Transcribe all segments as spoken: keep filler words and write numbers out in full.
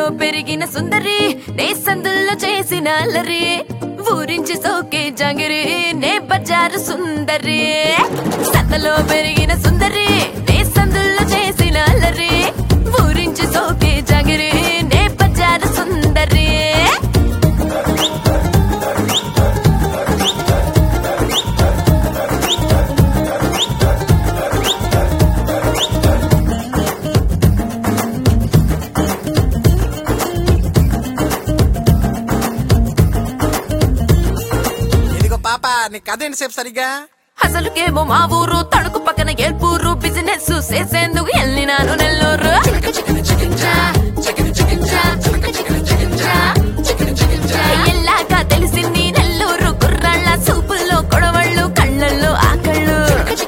పెరిగిన సుందరి నే సందుల్లో చేసిన అల్లరి ఊరించి సోకే జాంగిరి నే బజారు సుందరి సందలో పెరిగిన సుందరి నే సందుల్లో చేసిన అల్లరి ఊరించి సోకే జాంగిరి నే బజారు సుందరి కదేంటి సేపు సరిగా అసలుకేమో మా ఊరు తణుకు పక్కన ఏల్పూరు బిజినెస్ చేసేందుకు వెళ్ళినాను నెల్లూరు ఎల్లాగా తెలిసింది నెల్లూరు కుర్రాళ్ళ సూపుల్లో కొడవళ్ళు కళ్ళల్లో ఆకళ్ళు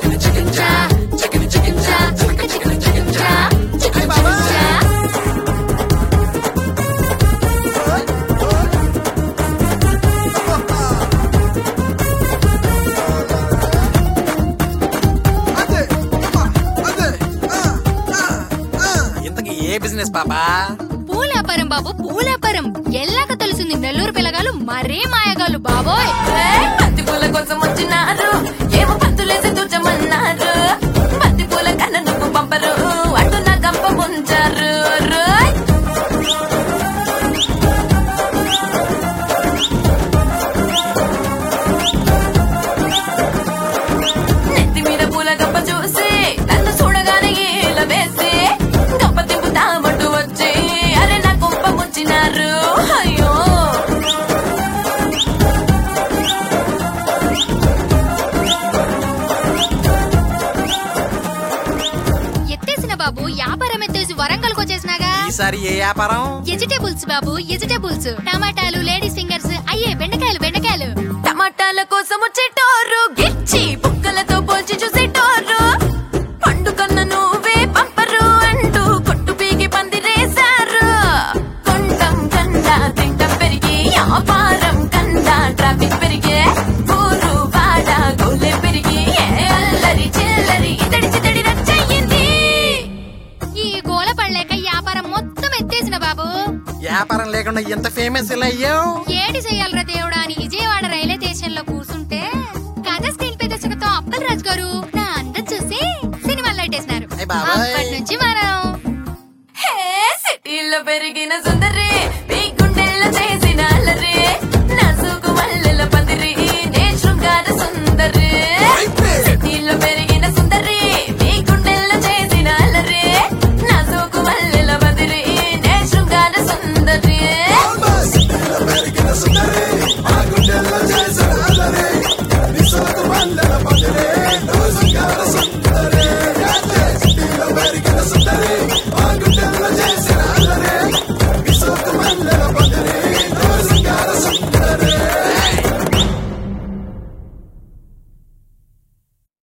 బిజినెస్ పాపా పూలాపరం బాబు పూలాపరం ఎల్లాక తెలిసింది నెల్లూరు పిల్లగాలు మరే మాయగాలు బాబోయ్ బంతి పూల కోసం వచ్చినారు ఏమో పంతులేసి తుచ్చమన్నారు బంతి పూల కన్నా నువ్వు పంపరు అటు నా గంప ముంచారు నెత్తి మీద పూల గంప చూసి నన్ను చూడగానే ఇలా వేసి గంప తిప్పుతామంటూ వచ్చి అరే నా గొప్ప ముంచినారు అయ్యో ఎత్తేసిన బాబు వ్యాపారం ఎత్తేసి వరంగల్కి వచ్చేసినాగా ఈసారి ఏ వ్యాపారం వెజిటేబుల్స్ బాబు వెజిటేబుల్స్ టమాటాలు లేడీస్ ఫింగర్స్ అయ్యే బెండకాయలు బెండకాయలు టమాటాల కోసం వచ్చేటోరు గిచ్చి బుక్కలతో పోల్చి చూసేటోరు పండు కన్న నువ్వే పంపరు అంటూ కొట్టు పీకి పందిరేశారు కొండం కండా తింటం పెరిగి వ్యాపారం కండా ట్రాఫిక్ పెరిగే ఊరు వాడ గోలే పెరిగి అల్లరి చిల్లరి ఇతడి చితడి రచ్చయింది ఈ గోల పడలేక వ్యాపారం మొత్తం ఎత్తేసిన బాబు వ్యాపారం లేకుండా ఎంత ఫేమస్ ఇలా అయ్యావు ఏడి చెయ్యాలరా దేవుడా అని విజయవాడ రైల్వే స్టేషన్ లో కూర్చుంటే కథ స్క్రీన్ పే దర్శకతో అప్పల్ రాజు గారు నా అందం చూసి సినిమాలు లైటేసినారు అయ్ బాబోయ్. అప్పటి నుంచి మనం హే సిటీలో పెరిగిన సుందరి